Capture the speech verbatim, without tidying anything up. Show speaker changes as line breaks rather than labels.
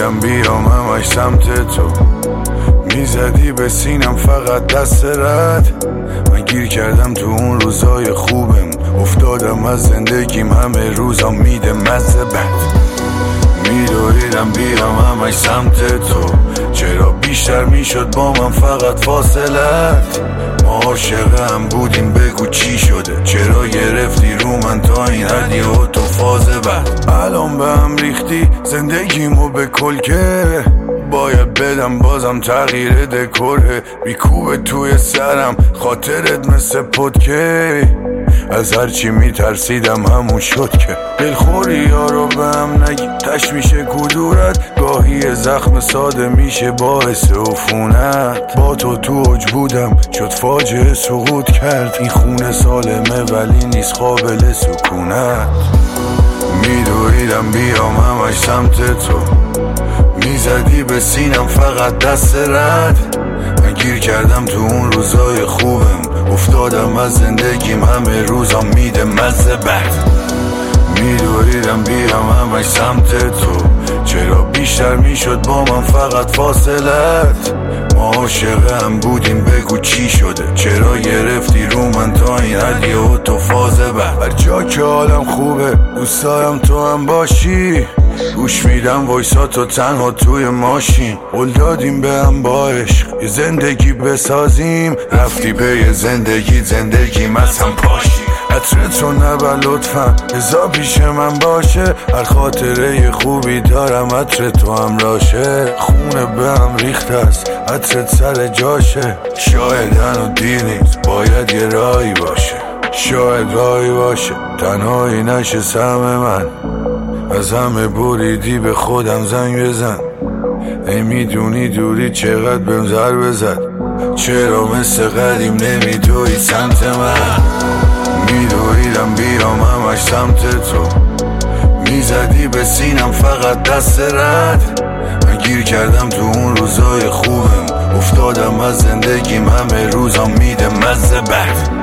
میدویدم بیام همش سمت تو، میزدی به سینم فقط دست رد. من گیر کردم تو اون روزای خوبم، افتادم از زندگیم همه روزا میده مزه بد. میدویدم بیام همش سمت تو، چرا بیشتر میشد با من فقط فاصلت. ما عاشق هم بودیم بگو چی شده، چرا گرفتی رو من تا این حدی و تو فاز بعد. الان به هم ریختی زندگیمو به کلکه، باید بدم بازم تغییر دکوره. بیکوبه توی سرم خاطرت مثل پدکه، از هرچی میترسیدم همون شد که دلخوری یارو به هم نگی تش میشه کدورت. گاهی زخم ساده میشه باعث عفونت. با تو تو اوج بودم شد فاجعه سقوط کرد، این خونه سالمه ولی نیست قابل سکونت. میدویدم بیام همش سمت تو، میزدی به سینم فقط دست رد. من گیر کردم تو اون روزای خوبم، افتادم از زندگیم همه روزا میده مزه بد. میدویدم بیام همش سمت تو، چرا بیشتر میشد با من فقط فاصلت. ما عاشق هم بودیم بگو چی شده، چرا گرفتی رو من تا این حدی و تو فاز بعد. هر جا که حالم خوبه دوست دارم تو هم باشی، گوش میدم وایساتو تنها توی ماشین. قول دادیم به هم با عشق یه زندگی بسازیم، رفتی به یه زندگی زندگیم از هم پاشی. عطرت رو نبر لطفا ازا پیش من باشه، هر خاطره خوبی دارم عطر تو هم راشه. خونه به هم ریخت است عطرت سر جاشه، شاید هنو دیر نیست باید یه راهی باشه. شاید راهی باشه تنهایی نشه سهم من، از همه بریدی به خودم زنگ بزن. ای میدونی دوری چقدر بهم ضربه زد، چرا مثل قدیم نمیدوی سمت من. میدویدم بیام همش سمت تو، میزدی به سینم فقط دست رد. من گیر کردم تو اون روزای خوبم، افتادم از زندگیم همه روزا میده مزه بد.